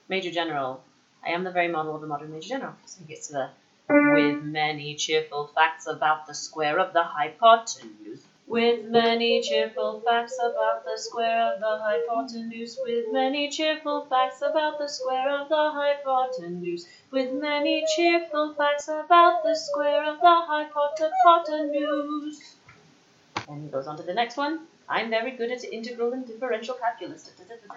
Major General. I am the very model of a modern Major General. So he gets to the with many cheerful facts about the square of the hypotenuse. With many cheerful facts about the square of the hypotenuse. With many cheerful facts about the square of the hypotenuse. With many cheerful facts about the square of the hypotenuse. And he goes on to the next one. I'm very good at integral and differential calculus.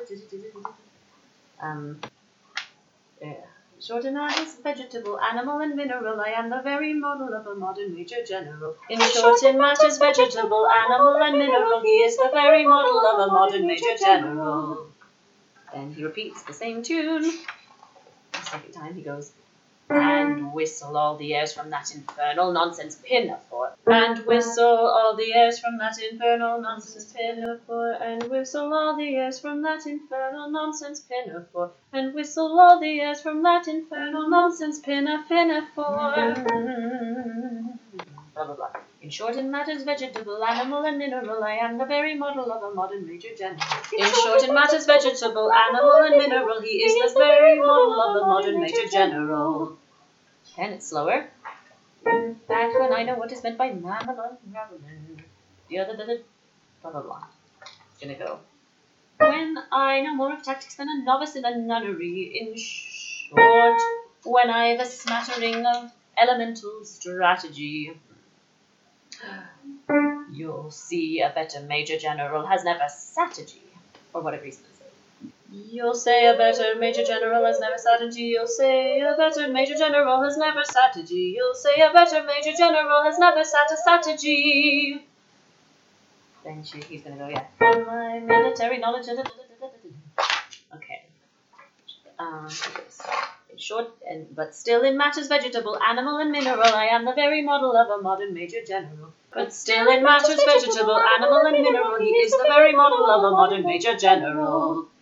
Short and is vegetable, animal, and mineral. I am the very model of a modern Major General. In short, in matters vegetable, animal, and mineral, he is the very model of a modern Major General. Then he repeats the same tune. The second time he goes, and whistle all the airs from that infernal nonsense pinafore. And whistle all the airs from that infernal nonsense pinafore. And whistle all the airs from that infernal nonsense pinafore. And whistle all the airs from that infernal nonsense pinafore. Blah, blah, blah. In short, in matters vegetable, animal, and mineral, I am the very model of a modern Major General. In short, in matters vegetable, animal, and mineral, he is the very model of a modern Major General. And it's slower. In fact, when I know what is meant by mammal unraveling, blah, blah, blah. It's gonna go. When I know more of tactics than a novice in a nunnery. In short, when I've a smattering of elemental strategy. You'll see a better Major General has never strategy, or whatever he's going to say. You'll say a better Major General has never strategy. You'll say a better Major General has never strategy. You'll say a better Major General has never strategy. Then he's going to go, yeah. From my military knowledge. Okay. In short, but still in matters vegetable, animal, and mineral, I am the very model of a modern Major General. But still in matters vegetable, animal, and mineral, he is the very model of a modern Major General.